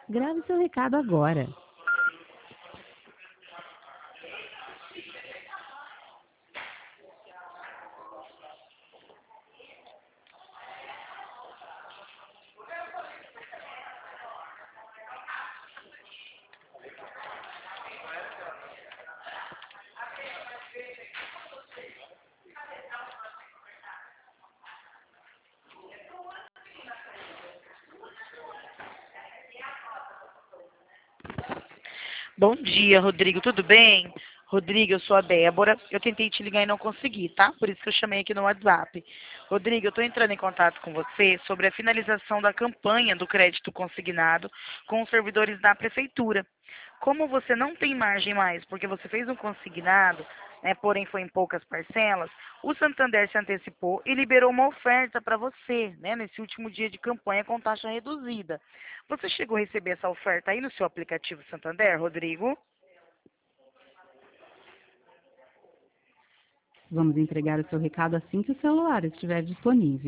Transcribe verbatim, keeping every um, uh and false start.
Grave seu recado agora. Bom dia, Rodrigo, tudo bem? Rodrigo, eu sou a Débora. Eu tentei te ligar e não consegui, tá? Por isso que eu chamei aqui no WhatsApp. Rodrigo, eu estou entrando em contato com você sobre a finalização da campanha do crédito consignado com os servidores da prefeitura. Como você não tem margem mais, porque você fez um consignado, né, porém foi em poucas parcelas, o Santander se antecipou e liberou uma oferta para você, né, nesse último dia de campanha com taxa reduzida. Você chegou a receber essa oferta aí no seu aplicativo Santander, Rodrigo? Vamos entregar o seu recado assim que o celular estiver disponível.